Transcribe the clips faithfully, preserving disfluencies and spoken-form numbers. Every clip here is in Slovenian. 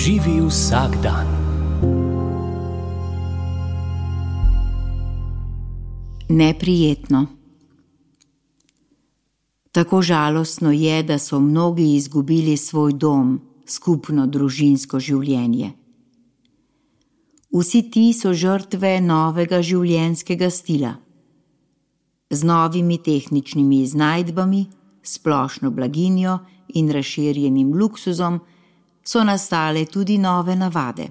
Živi vsak dan. Neprijetno. Tako žalostno je, da so mnogi izgubili svoj dom, skupno družinsko življenje. Vsi ti so žrtve novega življenjskega stila. Z novimi tehničnimi iznajdbami, splošno blaginjo in razširjenim luksuzom so nastale tudi nove navade.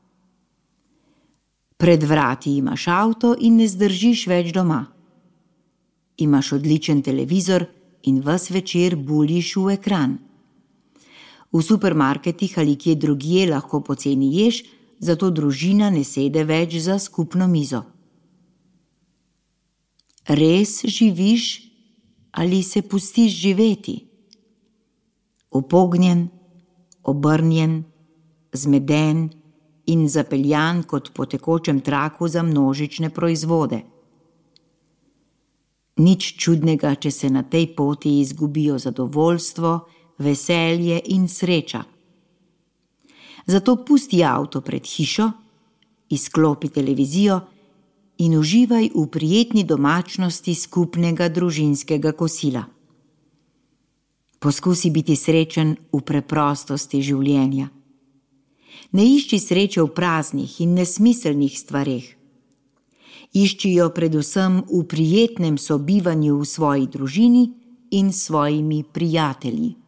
Pred vrati imaš avto in ne zdržiš več doma. Imaš odličen televizor in ves večer buljiš v ekran. V supermarketih ali kje drugje lahko poceni ješ, zato družina ne sede več za skupno mizo. Res živiš ali se pustiš živeti? Upognjen, obrnjen, zmeden in zapeljan kot po tekočem traku za množične proizvode. Nič čudnega, če se na tej poti izgubijo zadovoljstvo, veselje in sreča. Zato pusti avto pred hišo, izklopi televizijo in uživaj v prijetni domačnosti skupnega družinskega kosila. Poskusi biti srečen v preprostosti življenja. Ne išči sreče v praznih in nesmiselnih stvareh. Išči jo predvsem v prijetnem sobivanju v svoji družini in svojimi prijatelji.